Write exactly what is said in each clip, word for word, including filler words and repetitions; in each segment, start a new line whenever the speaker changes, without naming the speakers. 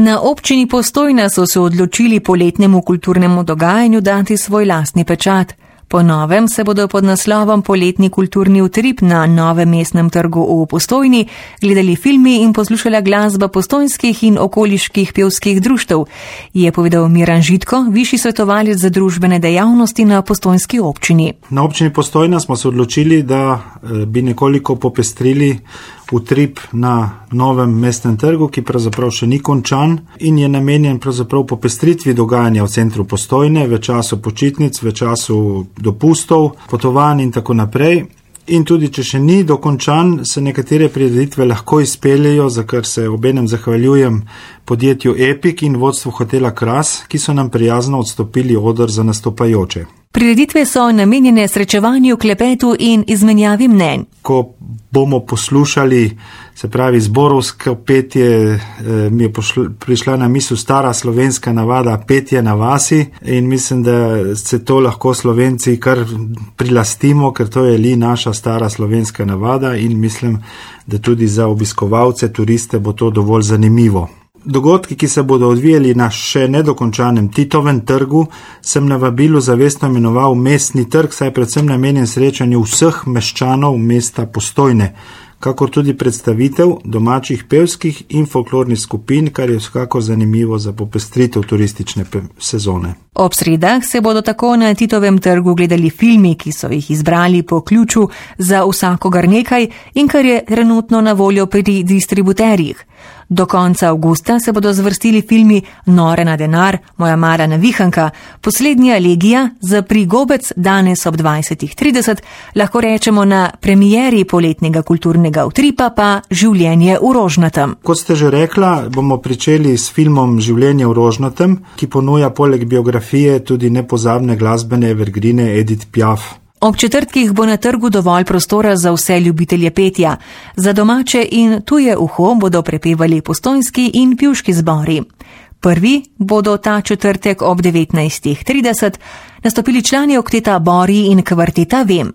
Na občini Postojna so se odločili poletnemu kulturnemu dogajanju dati svoj lastni pečat. Po novem se bodo pod naslovom Poletni kulturni utrip na Novem mestnem trgu v Postojni gledali filmi in poslušala glasba postojnskih in okoliških pevskih društev, je povedal Miran Žitko, višji svetovalec za družbene dejavnosti na postojnski občini.
Na občini Postojna smo se odločili, da bi nekoliko popestrili utrip na Novem mestnem trgu, ki pravzaprav še ni končan in je namenjen pravzaprav popestritvi dogajanja v centru Postojne v času počitnic, v času dopustov, potovanj in tako naprej. In tudi, če še ni dokončan, se nekatere prireditve lahko izpeljejo, za kar se obenem zahvaljujem podjetju Epik in vodstvu hotela Kras, ki so nam prijazno odstopili oder za nastopajoče.
Prireditve so namenjene srečevanju, klepetu in izmenjavi mnenj.
Ko bomo poslušali, se pravi zborovsko petje, mi je pošla, prišla na misel stara slovenska navada petje na vasi in mislim, da se to lahko Slovenci kar prilastimo, ker to je li naša stara slovenska navada in mislim, da tudi za obiskovalce, turiste bo to dovolj zanimivo. Dogodki, ki se bodo odvijali na še nedokončanem Titovem trgu, sem na vabilu zavestno imenoval mestni trg, saj predvsem namenjen srečanju vseh meščanov mesta Postojne, kakor tudi predstavitev domačih pevskih in folklornih skupin, kar je vsekako zanimivo za popestritev turistične sezone.
Ob sredah se bodo tako na Titovem trgu gledali filmi, ki so jih izbrali po ključu za vsakogar nekaj in kar je trenutno na voljo pri distributerjih. Do konca avgusta se bodo zvrstili filmi Nore na denar, Moja mala navihanka, Poslednja legija, Za prigobec danes ob dvajsetih trideset, lahko rečemo na premieri poletnega kulturnega utripa pa Življenje v Rožnatem.
Kot ste že rekla, bomo pričeli s filmom Življenje v Rožnatem, ki ponuja poleg biografije tudi nepozabne glasbene evergrine Edith Piaf.
Ob četrtkih bo na trgu dovolj prostora za vse ljubitelje petja. Za domače in tuje uho bodo prepevali postojnski in pivški zbori. Prvi bodo ta četrtek ob devetnajstih trideset nastopili člani okteta Bori in kvarteta Vem.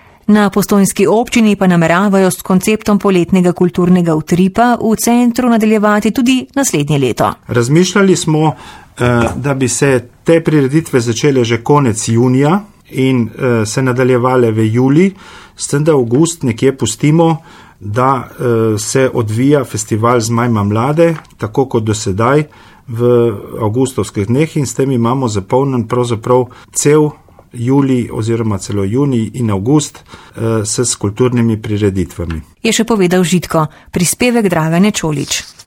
Na postojnski občini pa nameravajo s konceptom poletnega kulturnega utripa v centru nadaljevati tudi naslednje leto.
Razmišljali smo, da bi se te prireditve začele že konec junija in uh, se nadaljevale v juli, s tem, da avgust nekje pustimo, da uh, se odvija festival Zmajma mlade, tako kot do sedaj v avgustovskih dneh in s tem imamo zapolnjen pravzaprav cel julij oziroma celo junij in avgust uh, s kulturnimi prireditvami.
Je še povedal Žitko, prispevek Dragane Čolič.